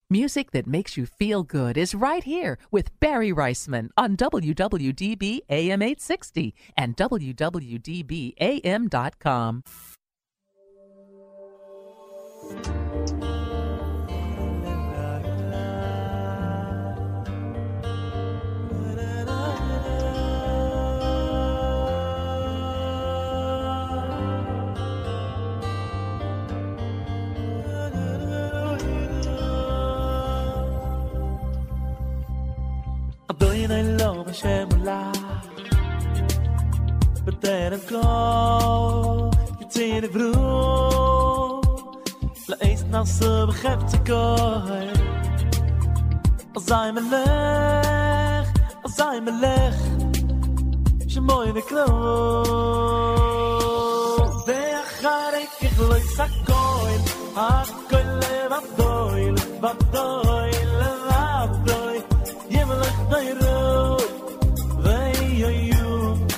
Music that makes you feel good is right here with Barry Reisman on WWDB AM 860 and WWDBAM.com. Doin I love Hashem la but then I go you take the bro la is now so begrept to go as I'm a leg shmoy de klo ve kharek khloy sakoil ha kol vadoil Yemlich dayro, vay you,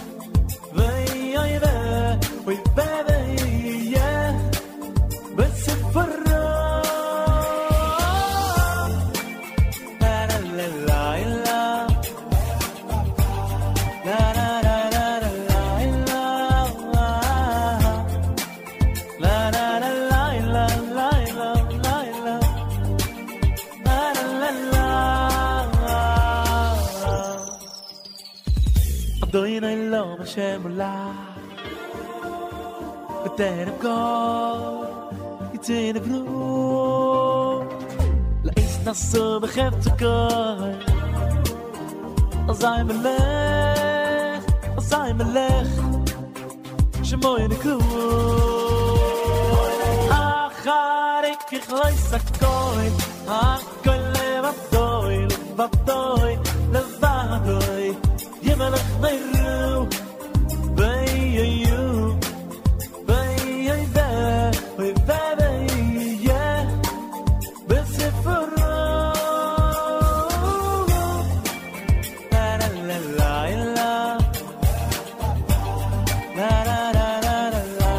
we baby, yeah, but for la la la la la la la Doin I love Hashem la but then I go it's in the blue la is not so begrept to go as I'm a leg shmoy in the cool acharik khloy sakoin akol vadoil levadoy Yemelech dayru, vay you, we baby, yeah, besifuru, la la la la la la la la la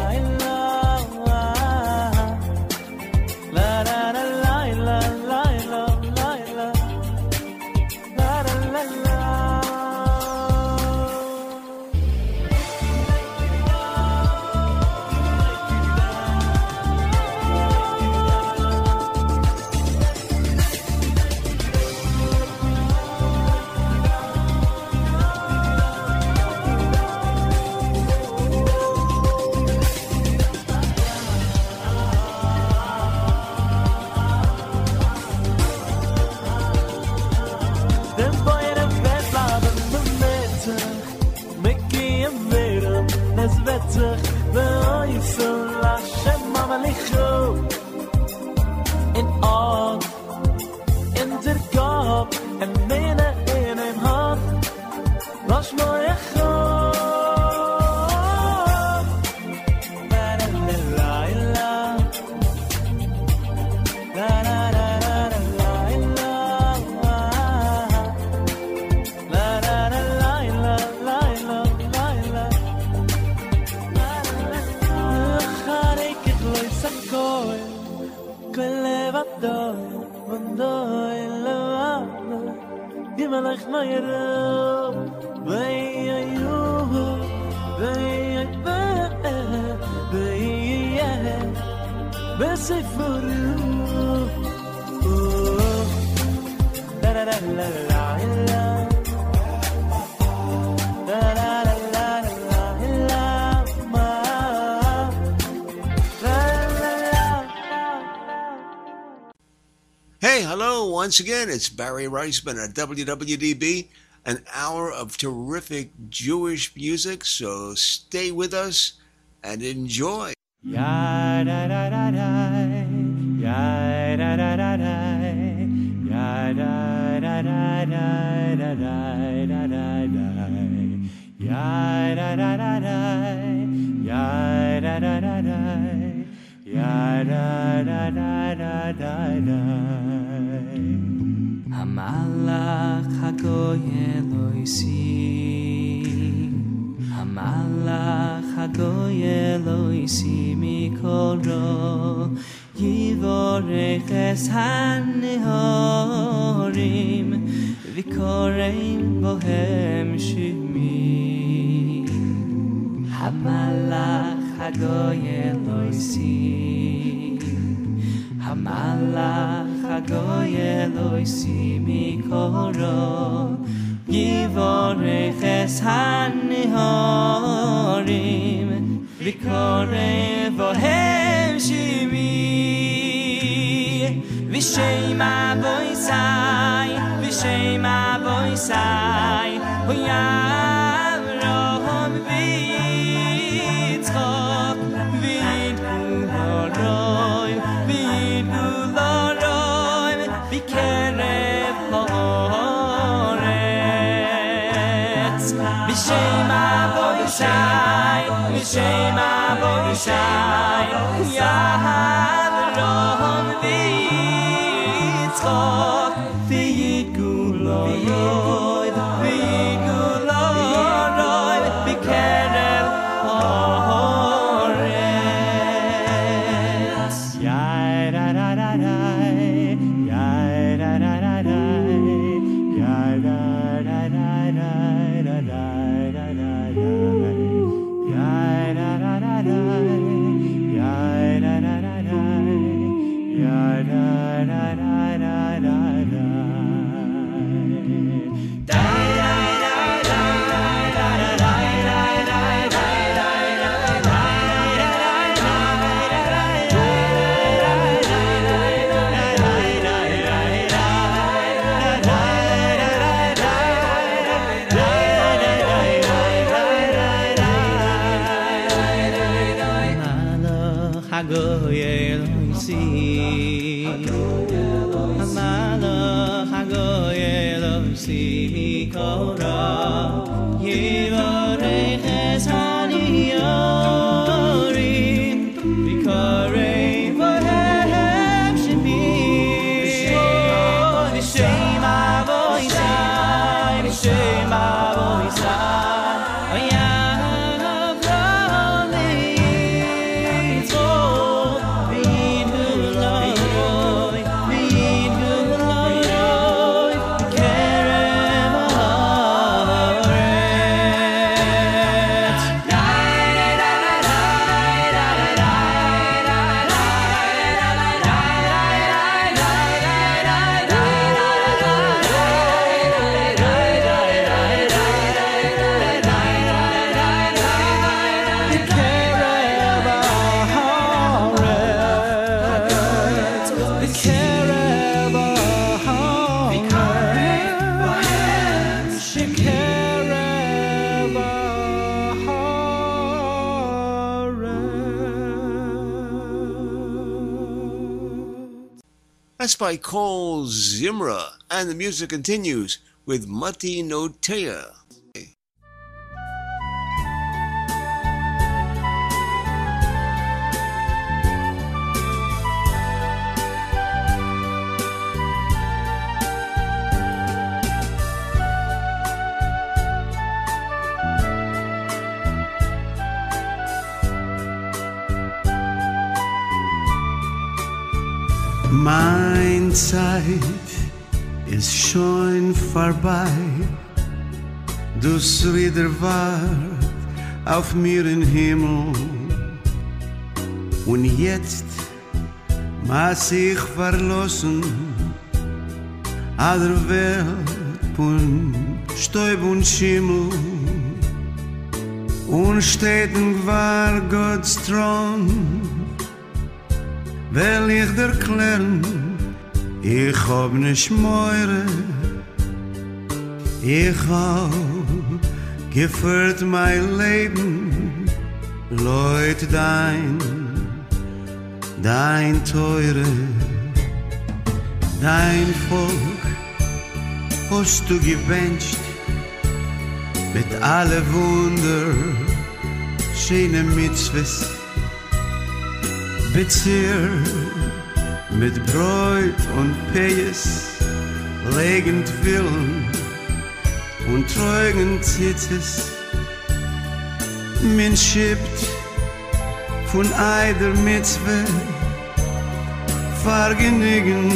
la la in all in der Kopf and meine in ein Hand was mooi Yemelech dayro, vay you, besifuru, la la la la la. Hey, hello, once again, it's Barry Reisman at WWDB, an hour of terrific Jewish music, so stay with us and enjoy. Ya da da da da, ya da da da da, ya da da da da da da da da, ya da da da da, ya da da da da, ya da da da da da. Hamalach hagoy Eloisi, Hamalach hagoy Eloisi mikol ro yivo Yivoreches hanihorim V'koreim bohem shimi Hamalach hagoy Eloisi Hamalach hagoy Eloisi mikoro Yivoreches hanihorim V'koreim bohem shimi V'shem Avoisai V'shem Avoisai V'yavrom v'yitzchok V'yidbuloroi V'yidbuloroi V'kerev ha'oretz V'shem Avoisai V'shem Avoisai V'yavrom v'yitzchok V'yidbuloroi V'yidbuloroi V'kerev ha'oretz Yai-da-da-da-dai Yai-da-da-da-dai That's by Kol Zimra, and the music continues with Mati Notea. Mein Zeit ist schon vorbei, du's wieder wart auf mir im Himmel. Und jetzt muss ich verlassen, aller Welt von Staub und Schimmel. Und steht war Gottes Thron, will ich dir klären, ich hab nicht mehr. Ich hab geführt mein Leben, Leute dein Teure. Dein Volk hast du gewünscht, mit alle Wunder, schöne Mitzvahs. Bezir mit Bräut und Peis, legend Willen und treugen Zitzes. Min schippt von eider Mitzwe, vergnügen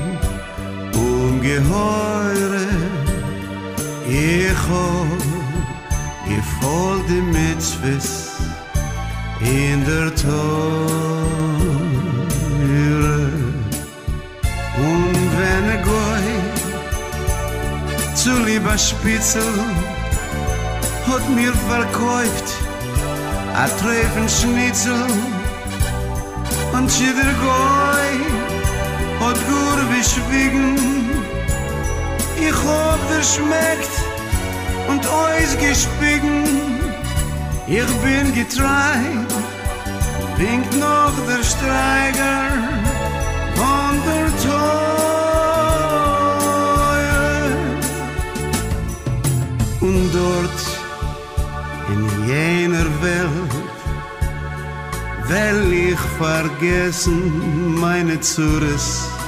ungeheure. Ich hab gefolgt die Mitzvahs in der Teure. Und wenn Goy zu lieber Spitzel hat mir verkauft a Treffen Schnitzel und jeder Goy hat gut beschwiegen. Ich hab der schmeckt und euch gespiegen. Ich bin getreit, winkt noch der Streiger von der Teure. Und dort in jener Welt will ich vergessen meine Zures.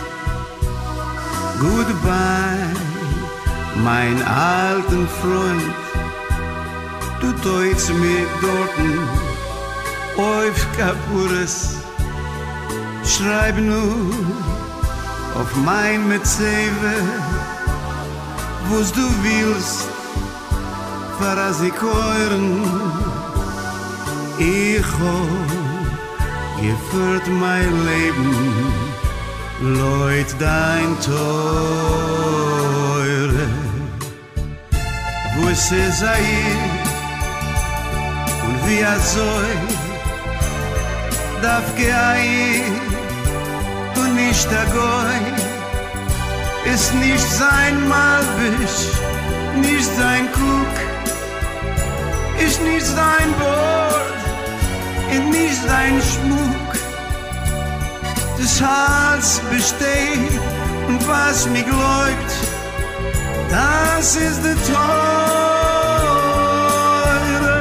Goodbye, mein alten Freund, du teutst mich dorten auf Kapures. Schreib nur auf mein Metzewe, wo's du willst, verras ich hören. Ich hab geführt mein Leben, Leut dein Teure. Wo es ist und wie soll, darf gehen und nicht der Goy, ist nicht sein Malbisch, nicht sein Kuck, ist nicht sein Bord, ist nicht sein Schmuck. Das Hals besteht und was mir glaubt, das ist der Teure.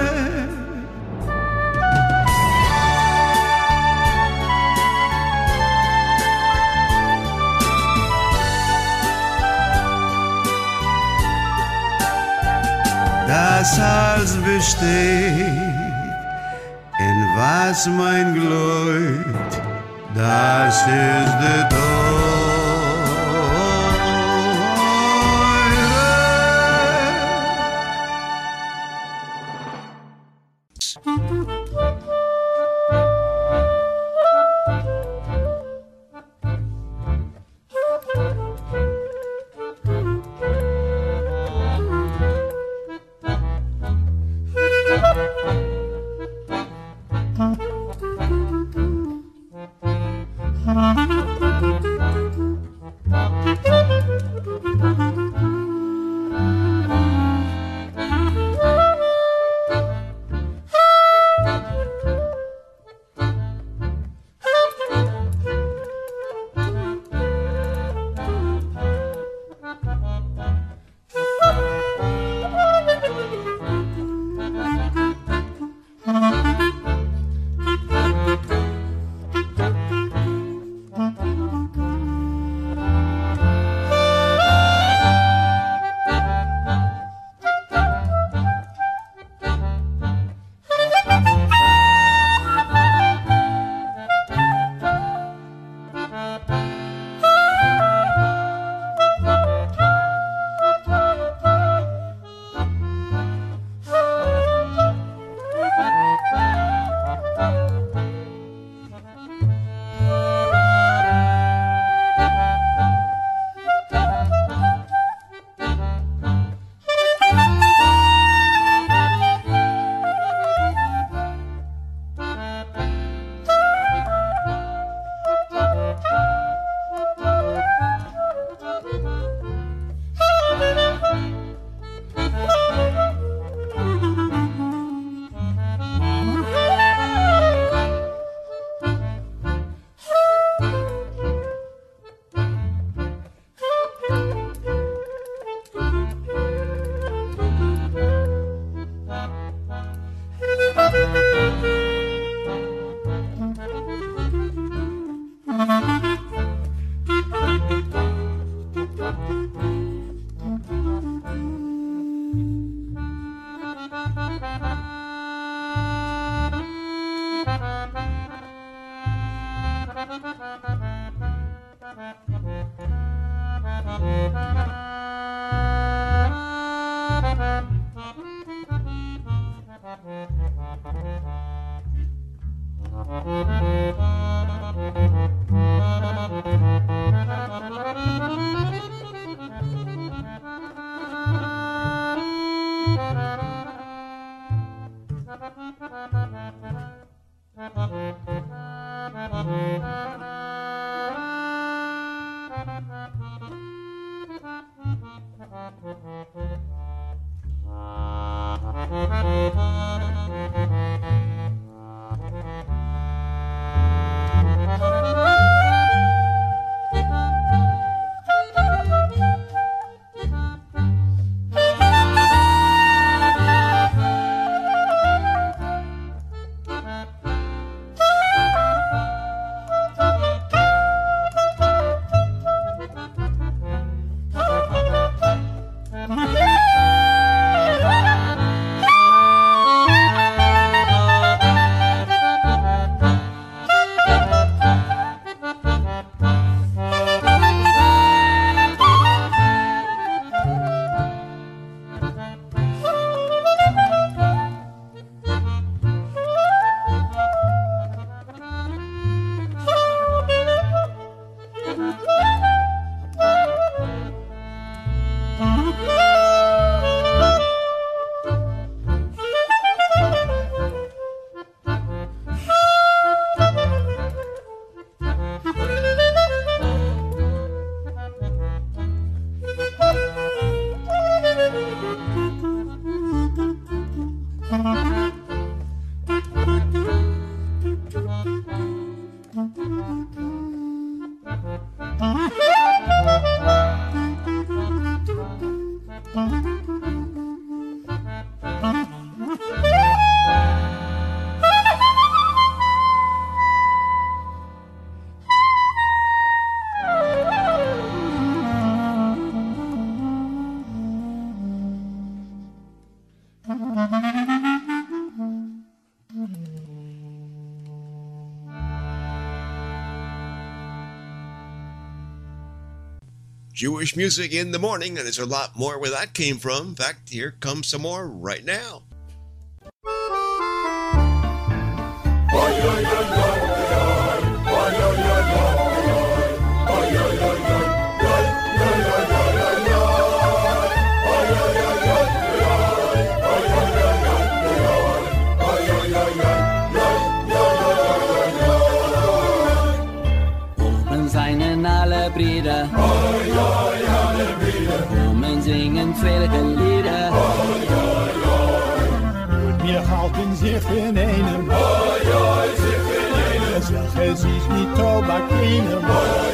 Das Hals besteht in was mein glaubt, das ist der Thank you. Jewish music in the morning, and there's a lot more where that came from. In fact, here comes some more right now. Brüder, wir singen fröhliche Lieder, und wir halten sich in einem, es ist nicht Tobak in einem.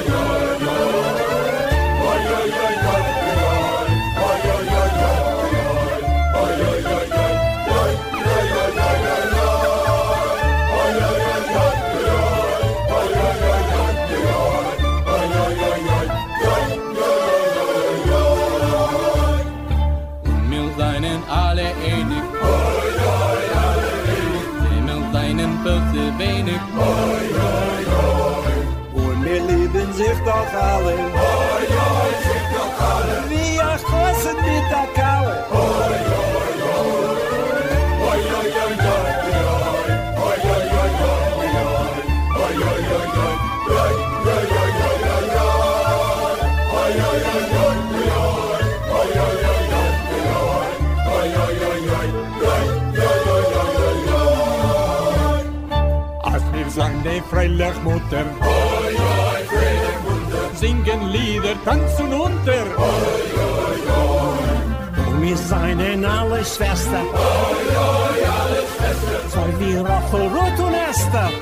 Wenig. Und wir lieben sich doch alle. Wie ein Kossen mit der Kalle. Sang die freilich Mutter, singen Lieder, tanzen unter. Und wir seien alle Schwester, so wie Rachel, Ruth und Esther.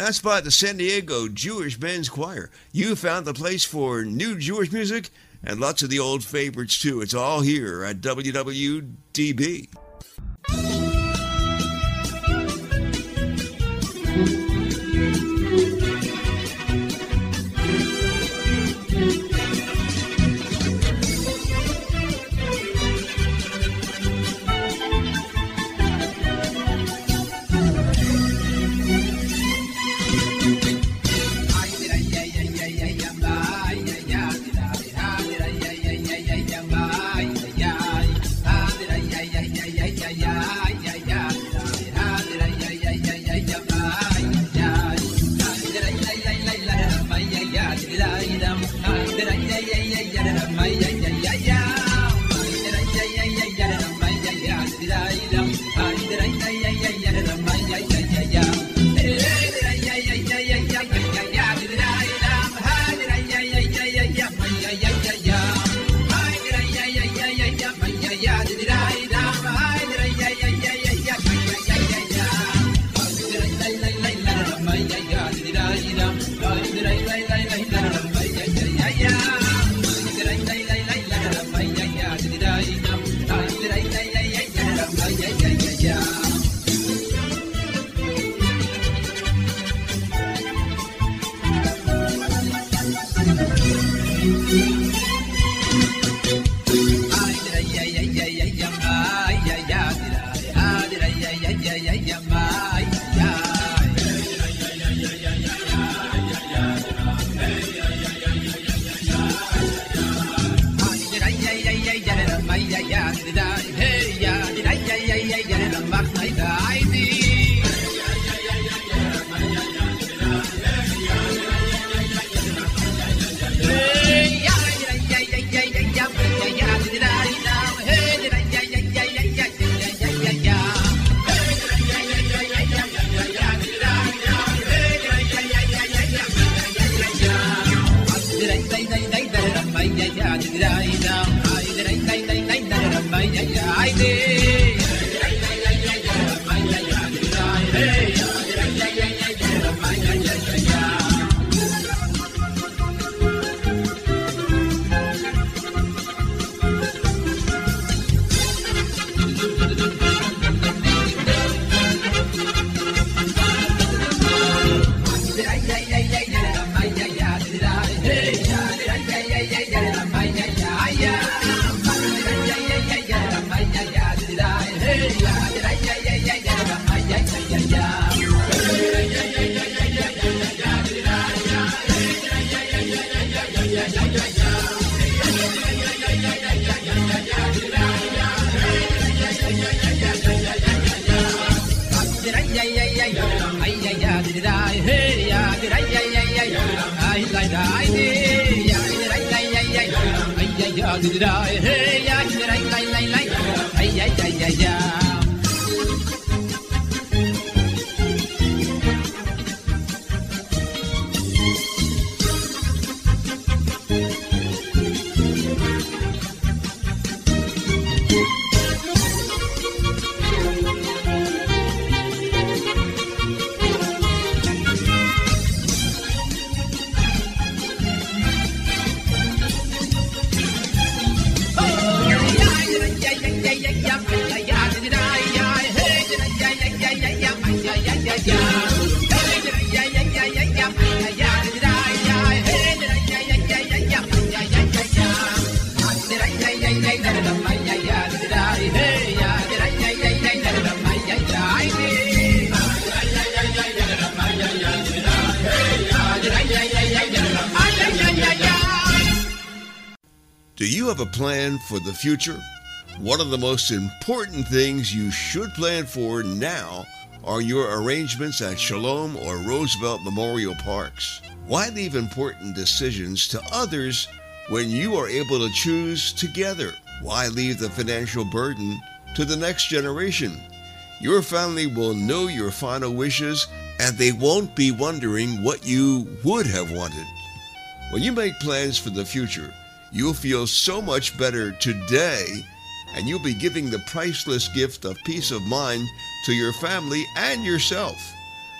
that's by the San Diego Jewish Men's Choir. You found the place for new Jewish music and lots of the old favorites, too. It's all here at WWDB. Do you have a plan for the future? One of the most important things you should plan for now are your arrangements at Shalom or Roosevelt Memorial Parks. Why leave important decisions to others when you are able to choose together? Why leave the financial burden to the next generation? Your family will know your final wishes, and they won't be wondering what you would have wanted. When you make plans for the future, you'll feel so much better today, and you'll be giving the priceless gift of peace of mind to your family and yourself.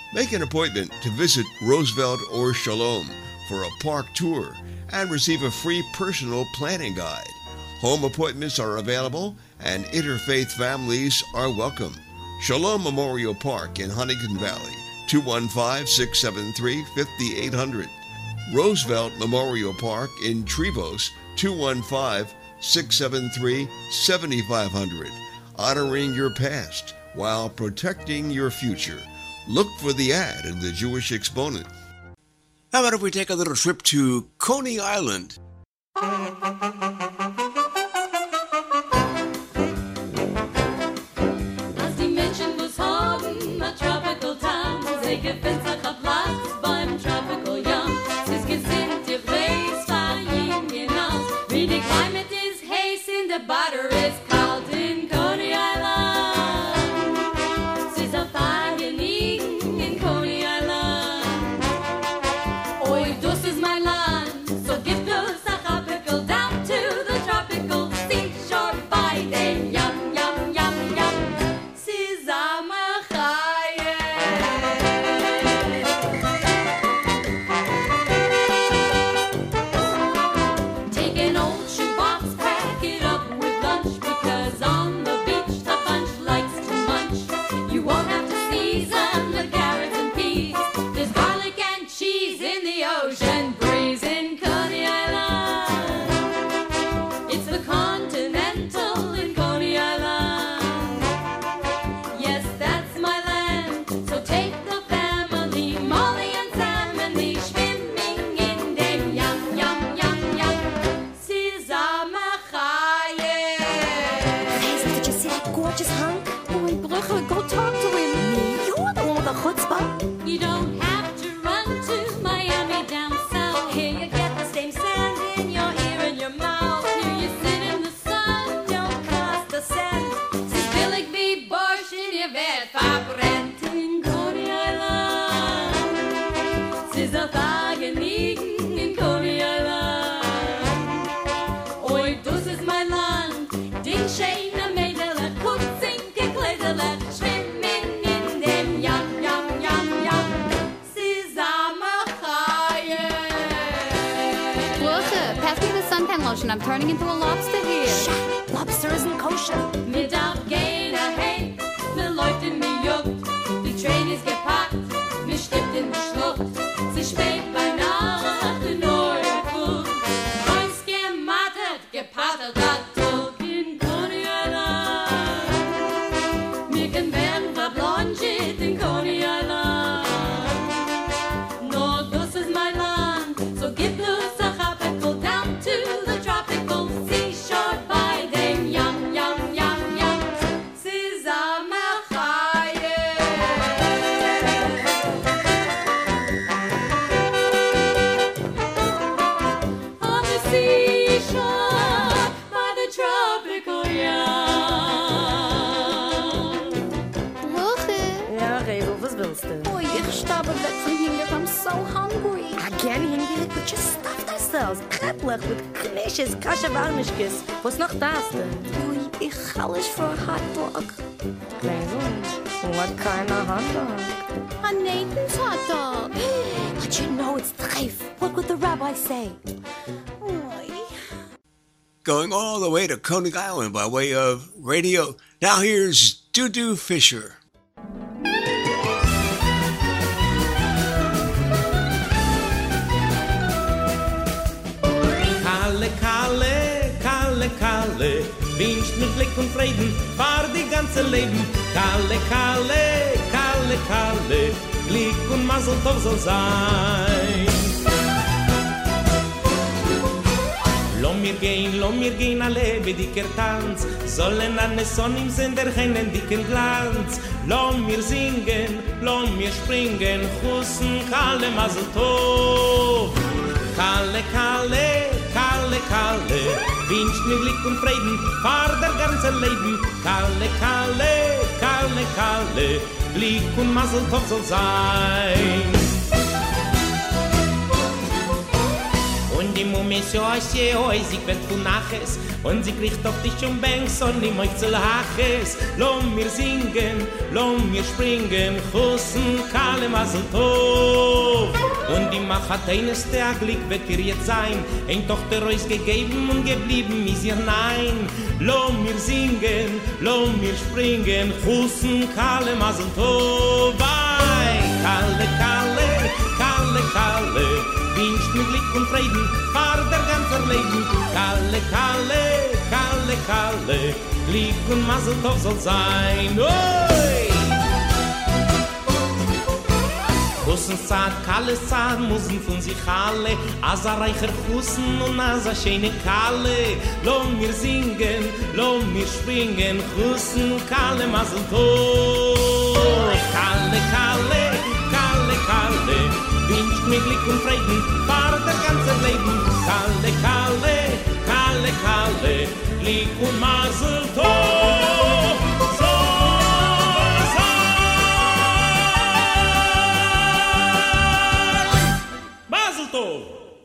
Make an appointment to visit Roosevelt or Shalom for a park tour and receive a free personal planning guide. Home appointments are available and interfaith families are welcome. Shalom Memorial Park in Huntington Valley, 215-673-5800. Roosevelt Memorial Park in Trevose, 215-673-7500. Honoring your past while protecting your future. Look for the ad in the Jewish Exponent. How about if we take a little trip to Coney Island? Als die Menschen was haben, a tropical town, sie gefind sich a Platz beim tropical yum. Sie ist gesinnt, ihr weiß, fein hinaus, wie die climate is heiß in the butter is cold in Coney Island. Sie ist a fein geniegen in Coney Island. Oi, das ist mein Land, so gibt us a tropical down to the tropical seashore by them. Yum, yum, yum, yum. Sie zusammen take an old shoebox, pack it up with lunch, because on the beach the bunch likes to munch. You won't have to season the carrots and peas. There's garlic and cheese in the ocean breeze in Coney Island. It's the Continental in Coney Island. Yes, that's my land. So take the family, Molly and Sam, and the schwimming in dem yum, yum, yum, yum. Hazel, did you see that gorgeous hunk? Boy, Brüche, go talk to him. Me? You're the one with the chutzpah. You don't have to run to Miami down south. Here you get the same sand in your ear and your mouth. Here you sit in the sun, don't cost a cent. Sie ist billig wie Borscht in ihr Welt verbrennt in Coney Island. Sie ist auf Agenigen in Coney Island. Oi, das ist mein Land. Ding schöne Mädel, kutzinke Gläserle, schwimmen in dem Yum, Yum, Yum, Yum. Brüche, pass me the suntan lotion. I'm turning into a lobster here. Shut. Lobster isn't kosher. Mir darf gehen ahead, mir läuft in mir juckt. Die Train ist gepackt, mir stirbt in die Schlucht. Sie spät bei Nacht in Neuburg. Eins gemattet, gepattert, hat Druck in Coney Island. Mir kann werden verblonget in Coney Island. No, das ist mein Land, so gibt us a tropical down to the tropical seashore by them. Yum, yum, yum, yum. On the seashore by the tropical yum. Brüche. Ja, Hazel, was willst du? Boy, ich sterbe weg von Hunger. I'm so hungry. Again, hungry? We just stuffed ourselves. Kreplech with knishes, kasha varmishkes. Was noch das denn? Boy, ich alles für a hot dog. Hazel, what kind of hot dog? A Nathan's hot dog. But you know it's treif. What would the rabbi say? Going all the way to Coney Island by way of radio. Now here's Dudu Fisher. Kalle, Kalle, Kalle, Kalle, wünscht mir Glück und Frieden, fahr die ganze Leben. Kalle, Kalle, Kalle, Kalle, Glück und Mazel Tov soll sein. Lo mir gehen alle wie dicker Tanz, sollen an der Sonne im Sender keinen dicken Glanz. Lo mir singen, lo mir springen, Chussen, Kalle, Mazel Tov. Kalle, Kalle, Kalle, Kalle, wünscht mir Glück und Frieden, fahr der ganze Leben. Kalle, Kalle, Kalle, Kalle, Glück und Mazel Tov soll sein. Und die Mumme scheuche, sie wird von Naches und sie kriegt auf dich und Banks und die möchte laches. Lass mir singen, lass mir springen, Hussen, Kalle, Masel, Tov. Und die Macht hat eines der Glück wird ihr jetzt sein, ein Tochter euch gegeben und geblieben ist ihr nein. Lass mir singen, lass mir springen, Hussen, Kalle, Masel, Tov. Kalle, Kalle, Kalle, Kalle, wünscht mir Glück und Frieden, fahr der ganze Leben. Kalle, Kalle, Kalle, Kalle, Glück und Masel Tov soll sein. Oi! Hussen Zad, Kalle Zad, müssen von sich alle, als reicher Hussen und als schöne Kalle. Lass mir singen, lass mir springen, Hussen, Kalle, Masel Tov. Kalle, Kalle, Kalle, Kalle, wünscht mir Glück und Frieden, fahr der ganze Leben. Kalle, Kalle, Kalle, Kalle, Glück und Masel Tov. So sein. Masel Tov.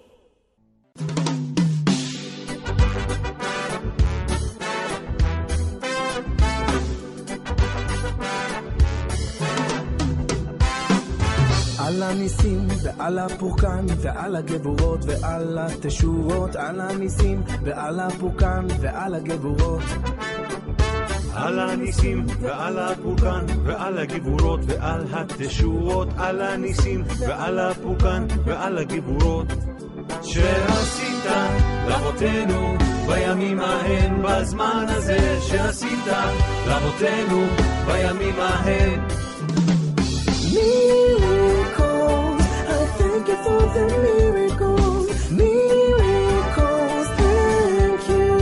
על הניסים ועל הפורקן ועל הגבורות ועל התשורות, על הניסים ועל הפורקן ועל הגבורות, על הניסים ועל הפורקן ועל הגבורות ועל התשורות, על הניסים ועל הפורקן ועל הגבורות שעשית לאבותינו בימים ההם, בזמן הזה שעשית לאבותינו בימים ההם. Miracles, I thank you for the miracles. Miracles, thank you.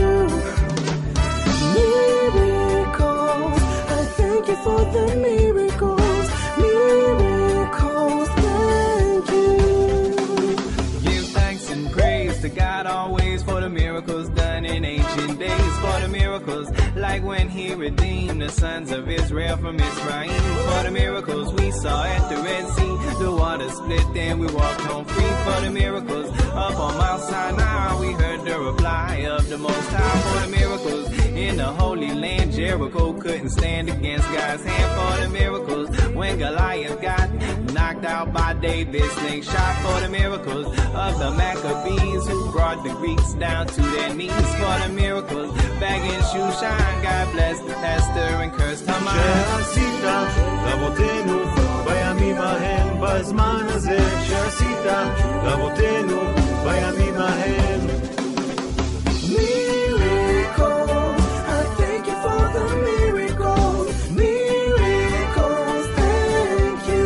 Miracles, I thank you for the miracles. Miracles, thank you. Give thanks and praise to God always for the miracles done in ancient days. For the miracles like when he redeemed the sons of Israel from Israel. For the miracles we saw at the Red Sea, the water split, then we walked home free. For the miracles up on Mount Sinai, we heard the reply of the Most High. For the miracles in the Holy Land, Jericho couldn't stand against God's hand. For the miracles when Goliath got knocked out by David's slingshot. For the miracles of the Maccabees who brought the Greeks down to their knees. For the miracles back in Shushan, God blessed Esther and cursed Haman. שעשית לאבותינו בימים ההם, בזמן הזה שעשית לאבותינו בימים ההם. Miracles, I thank you for the miracles. Miracles, thank you.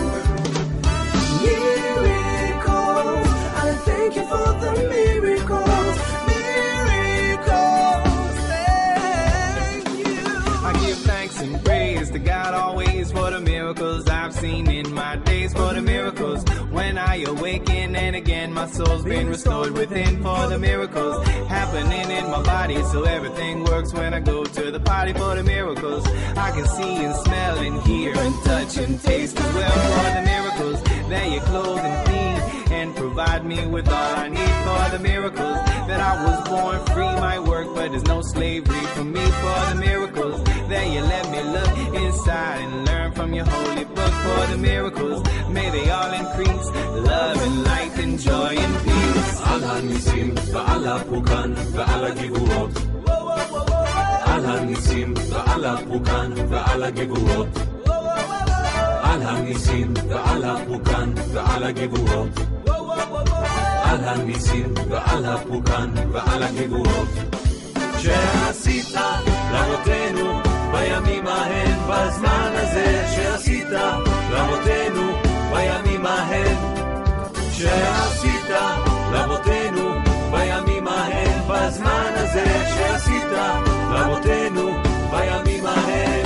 Miracles, I thank you for the miracles. Miracles, thank you. I give thanks and praise to God always for the miracles I've seen in my days. For the miracles when I awaken and again my soul's been restored within. For the miracles happening in my body so everything works when I go to the party. For the miracles I can see and smell and hear and touch and taste as well. For the miracles that you clothe and feed and provide me with all I need. For the miracles that I was born free, my work, but there's no slavery for me. For the miracles that you let me look inside and learn from your holy book. For the miracles, may they all increase love and light and joy and peace. על הניסים ועל הפורקן ועל הגבורות, על הניסים ועל הפורקן ועל הגבורות, על הניסים ועל הפורקן ועל הגבורות, על הניסים ועל הפורקן ועל הגבורות שעשית לאבותינו בימים ההם, בזמן הזה שעשית לאבותינו בימים ההם. שעשית לאבותינו בימים ההם, בזמן הזה שעשית לאבותינו בימים ההם.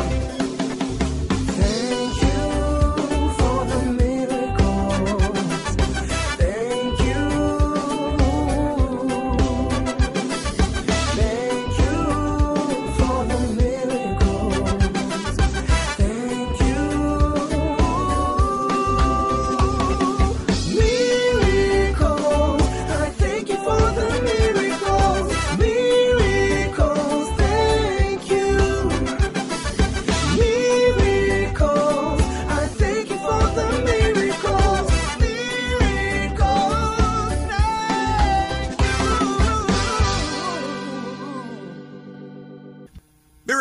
Thank you for the miracles. Thank you. Thank you for the miracles. Thank you. Miracles, I thank you for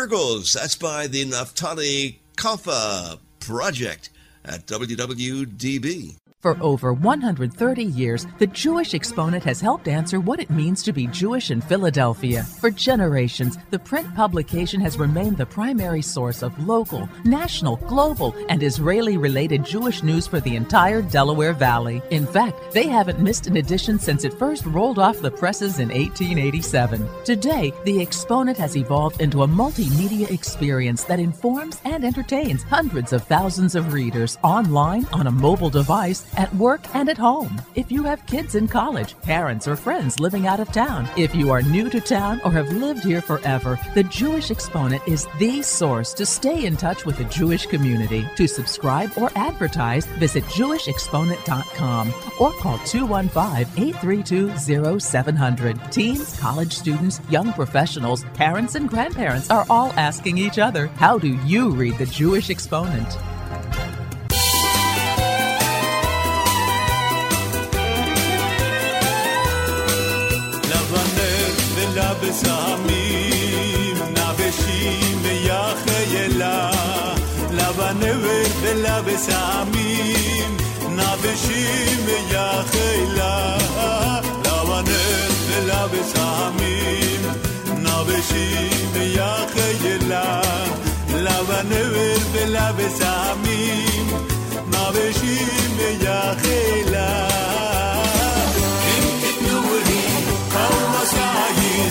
Miracles. That's by the Naftali Kafa Project at WWDB. For over 130 years, the Jewish Exponent has helped answer what it means to be Jewish in Philadelphia. For generations, the print publication has remained the primary source of local, national, global, and Israeli-related Jewish news for the entire Delaware Valley. In fact, they haven't missed an edition since it first rolled off the presses in 1887. Today, the Exponent has evolved into a multimedia experience that informs and entertains hundreds of thousands of readers online, on a mobile device, at work and at home. If you have kids in college, parents or friends living out of town, if you are new to town or have lived here forever, the Jewish Exponent is the source to stay in touch with the Jewish community. To subscribe or advertise, visit jewishexponent.com or call 215-832-0700. Teens, college students, young professionals, parents, and grandparents are all asking each other, how do you read the Jewish Exponent? בסמים נבשים ויחיילה לבנבר ולבסמים נבשים ויחיילה לבנר ולבסמים נבשים ויחיילה לבנבר ולבסמים נבשים ויחיילה אם תתנו לי כל מסעים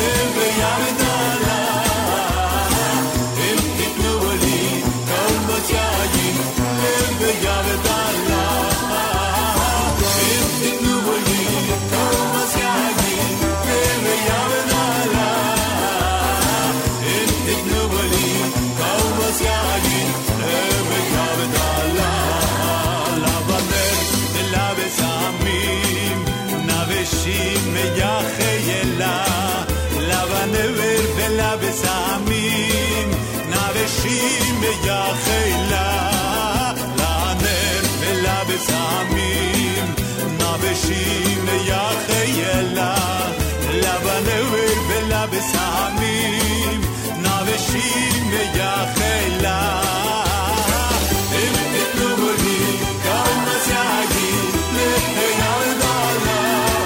בסמים נבשים ויחיילה לענר ולבסמים נבשים ויחיילה לבנר ולבסמים נבשים ויחיילה אם תתנו לי כמה סייגים לירדלה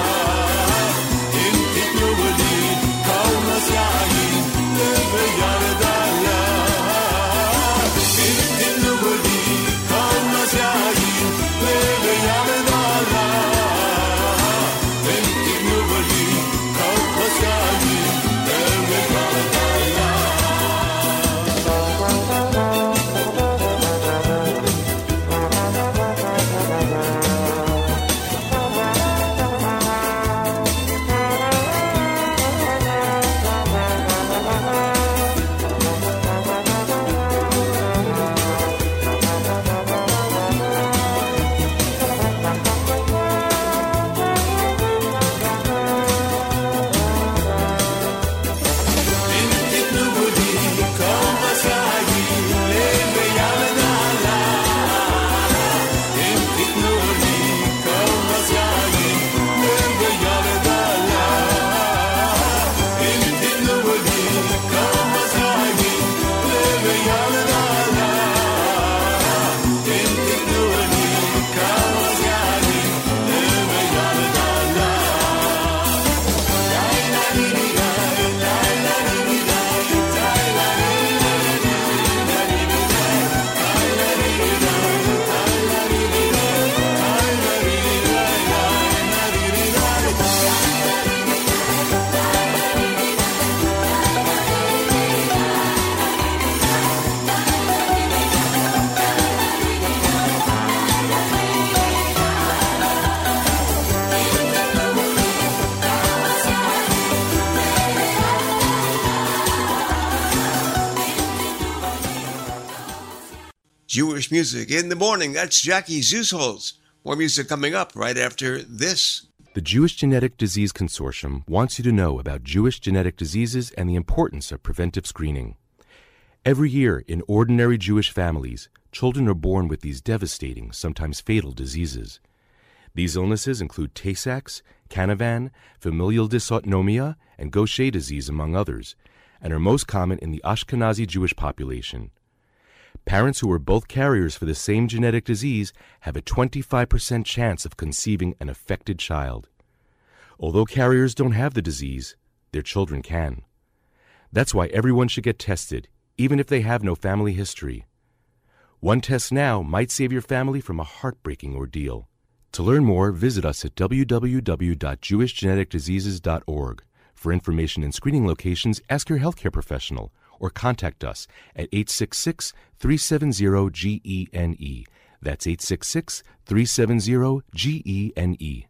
אם תתנו לי כמה סייגים Jewish music in the morning. That's Jackie Zusholz. More music coming up right after this. The Jewish Genetic Disease Consortium wants you to know about Jewish genetic diseases and the importance of preventive screening. Every year, in ordinary Jewish families, children are born with these devastating, sometimes fatal diseases. These illnesses include Tay-Sachs, Canavan, familial dysautonomia, and Gaucher disease, among others, and are most common in the Ashkenazi Jewish population. Parents who are both carriers for the same genetic disease have a 25% chance of conceiving an affected child. Although carriers don't have the disease, their children can. That's why everyone should get tested, even if they have no family history. One test now might save your family from a heartbreaking ordeal. To learn more, visit us at www.jewishgeneticdiseases.org. For information and screening locations, ask your healthcare professional or contact us at 866-370-GENE. That's 866-370-GENE.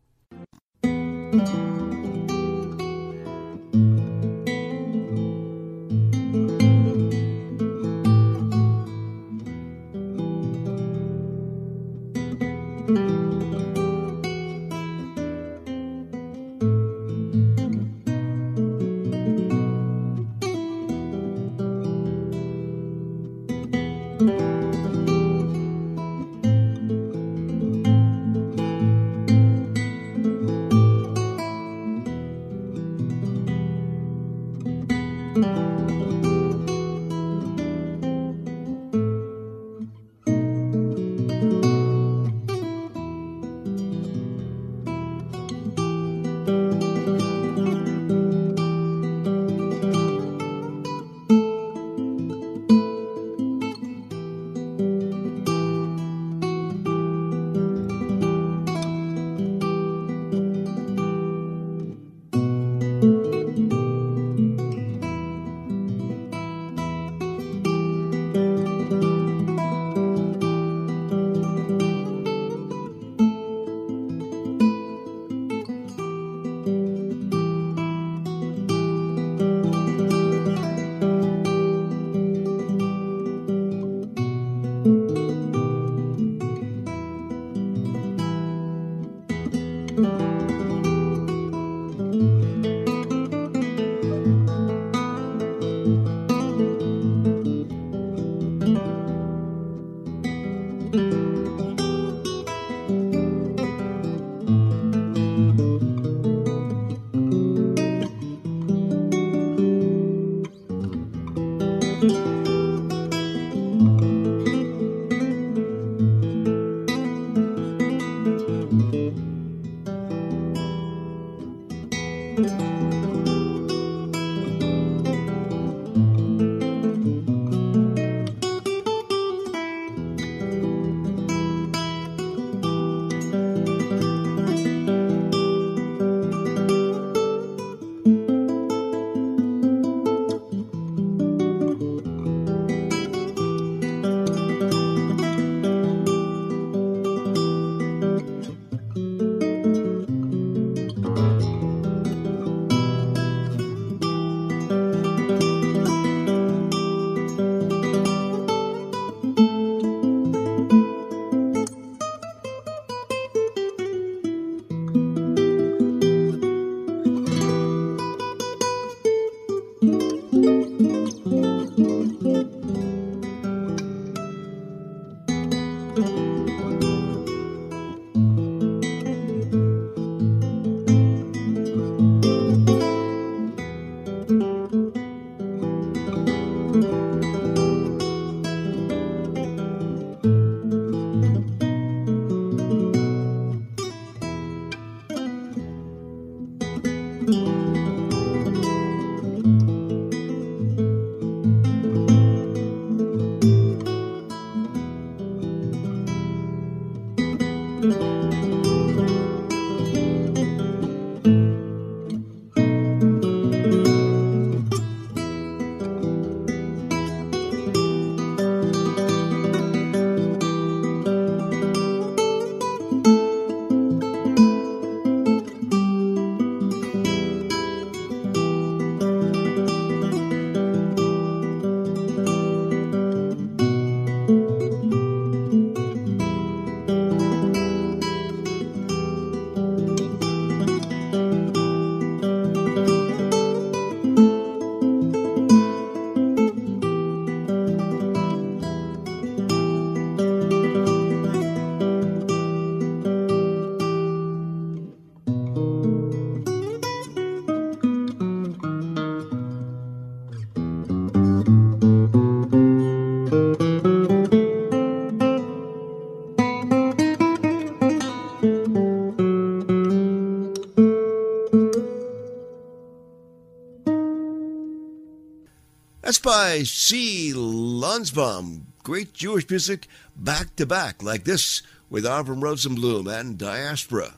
That's by C. Lunsbaum. Great Jewish music back to back, like this with Avram Rosenblum and Diaspora.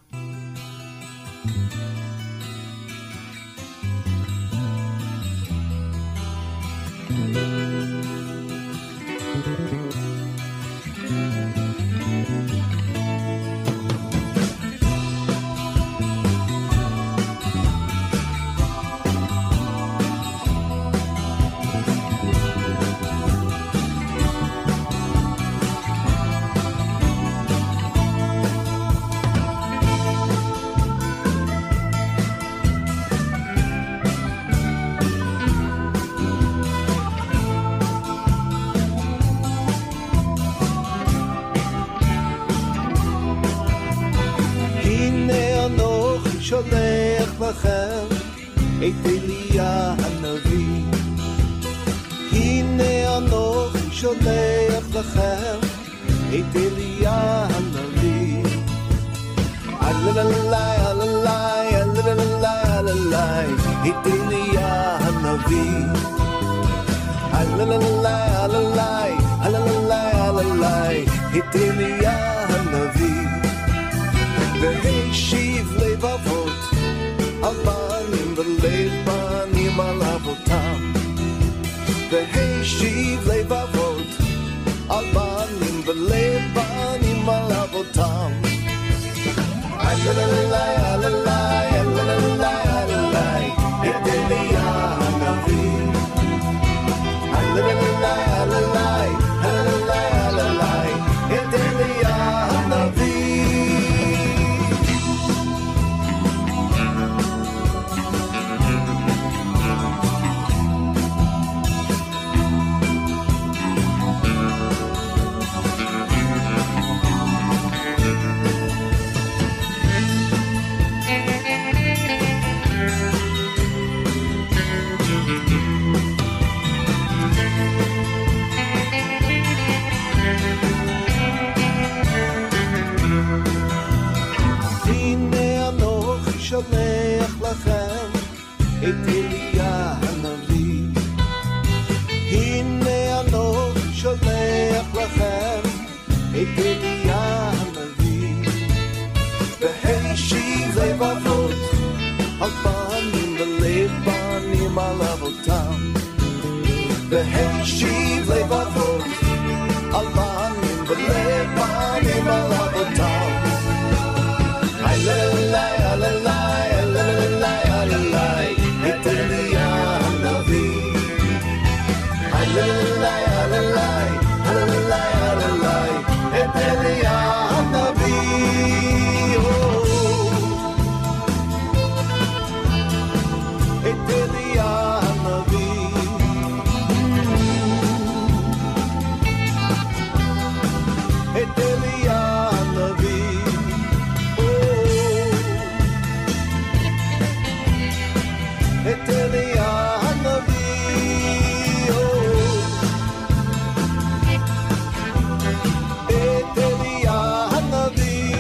שולח לכם את אליה הנביא. הנה אנוכי שולח לכם את אליה הנביא. אללאי, אללאי, אללאי, אללאי, את אליה הנביא. אללאי, אללאי, אללאי, אללאי, את אליה הנביא. והשיב לבבות על בנים ולב בנים על אבותם. והשיב לבבות על בנים ולב בנים על אבותם. אללאי, אללאי, אללאי, אללאי, את אליה הנביא. אללאי, אללאי, אללאי, אללאי, את אליה הנביא. שולח לכם את אליה הנביא. הנה אנוכי שולח לכם את אליה הנביא. והשיב לבבות על בנים ולב בנים על אבותם. והשיב לבבות על בנים ולב בנים על אבותם. אללאי, אללאי, אללאי, אללאי, את אליה הנביא. אללאי, אללאי, אללאי, אללאי, את אליה הנביא. את אליה הנביא. את אליה הנביא. את אליה הנביא. את אליה הנביא.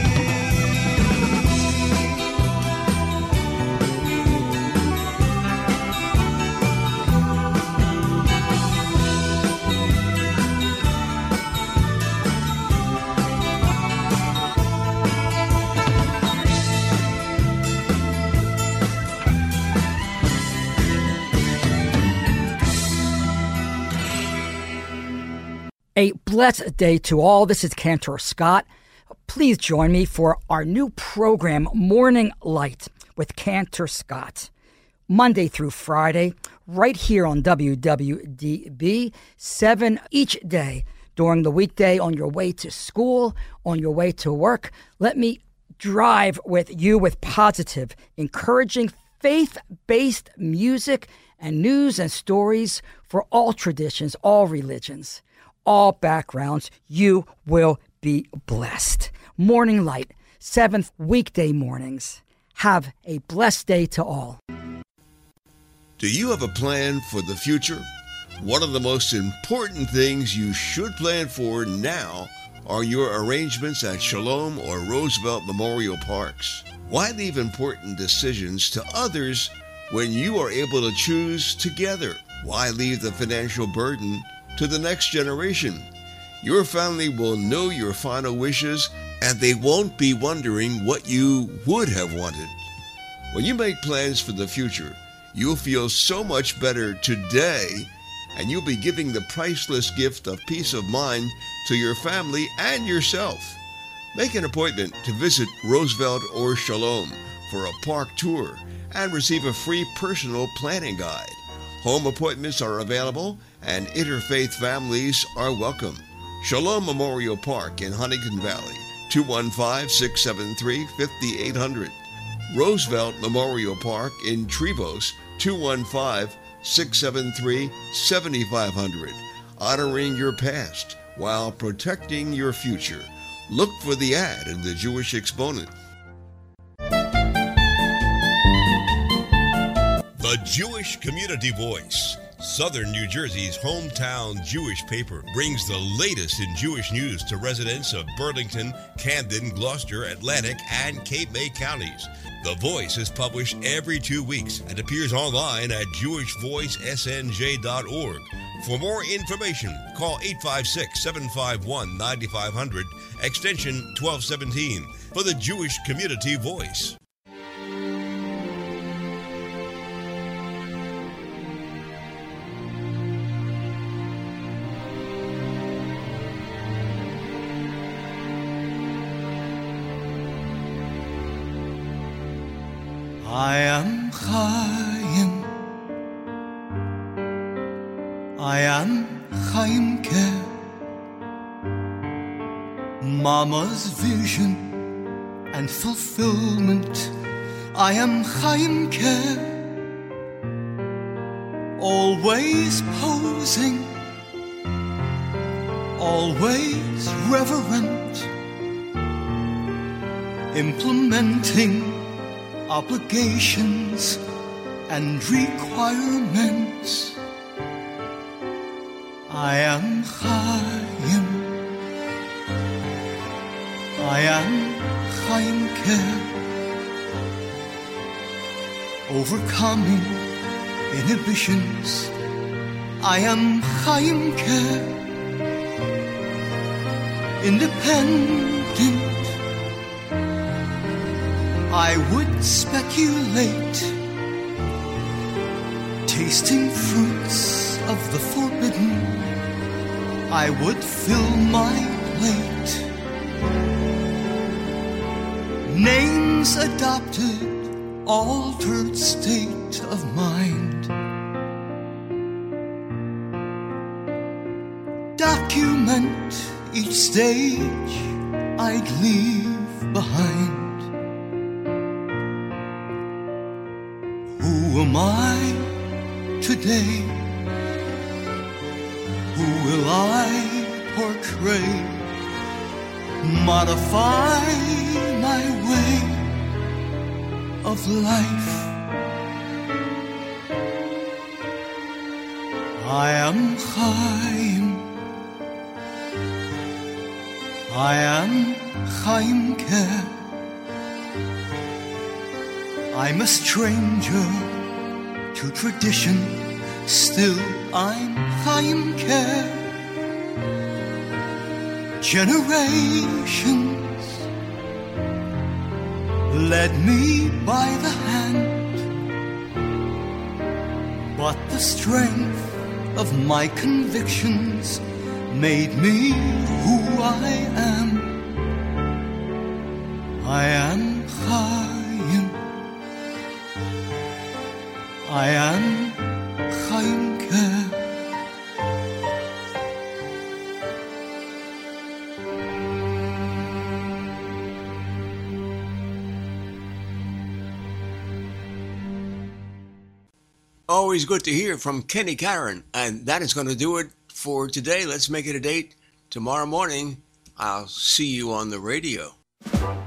A blessed day to all. This is Cantor Scott. Please join me for our new program, Morning Light with Cantor Scott. Monday through Friday, right here on WWDB, 7 each day. During the weekday, on your way to school, on your way to work, let me drive with you with positive, encouraging, faith-based music and news and stories for all traditions, all religions, all backgrounds. You will be blessed. Morning Light, 7th weekday mornings. Have a blessed day to all. Do you have a plan for the future? One of the most important things you should plan for now are your arrangements at Shalom or Roosevelt Memorial Parks. Why leave important decisions to others when you are able to choose together? Why leave the financial burden to the next generation? Your family will know your final wishes, and they won't be wondering what you would have wanted. When you make plans for the future, you'll feel so much better today, and you'll be giving the priceless gift of peace of mind to your family and yourself. Make an appointment to visit Roosevelt or Shalom for a park tour and receive a free personal planning guide. Home appointments are available and interfaith families are welcome. Shalom Memorial Park in Huntington Valley, 215-673-5800. Roosevelt Memorial Park in Trevose, 215-673-7500. Honoring your past while protecting your future. Look for the ad in the Jewish Exponent. The Jewish Community Voice, Southern New Jersey's hometown Jewish paper, brings the latest in Jewish news to residents of Burlington, Camden, Gloucester, Atlantic, and Cape May counties. The Voice is published every 2 weeks and appears online at jewishvoicesnj.org. For more information, call 856-751-9500, extension 1217, for the Jewish Community Voice. I am Chaim. I am Chaimke. Mama's vision and fulfillment. I am Chaimke. Always posing, always reverent, implementing obligations and requirements. I am Chaim. I am Chaimke. Overcoming inhibitions. I am Chaimke. Independent. I would speculate, tasting fruits of the forbidden. I would fill my plate. Names adopted, altered state of mind. Document each stage I'd leave behind. Who am I today? Who will I portray? Modify my way of life. I am Chaim. I am Chaimke. I'm a stranger to tradition, still I'm Chaimke. Generations led me by the hand, but the strength of my convictions made me who I am. I am Chaim. I am Chaimke. Always good to hear from Kenny Karen. And that is going to do it for today. Let's make it a date. Tomorrow morning, I'll see you on the radio.